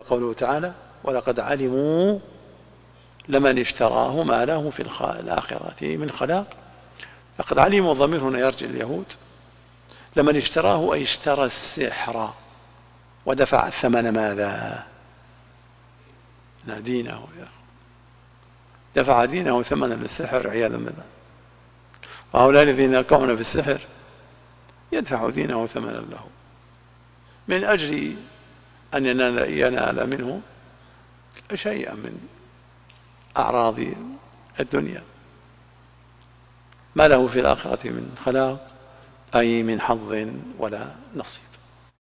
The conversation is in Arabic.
قوله تعالى: ولقد علموا لمن اشتراه ما له في الآخرة من خلاق. لقد علموا الضمير هنا يرجع اليهود. لمن اشتراه أي اشترى السحر ودفع الثمن. ماذا؟ دينه. دفع دينه ثمنا للسحر عياذا بالله. وهؤلاء الذين يقعون في السحر يدفع دينه ثمنا له من أجل أن ينال منه شيئا من أعراض الدنيا، ما له في الآخرة من خلاق أي من حظ ولا نصيب.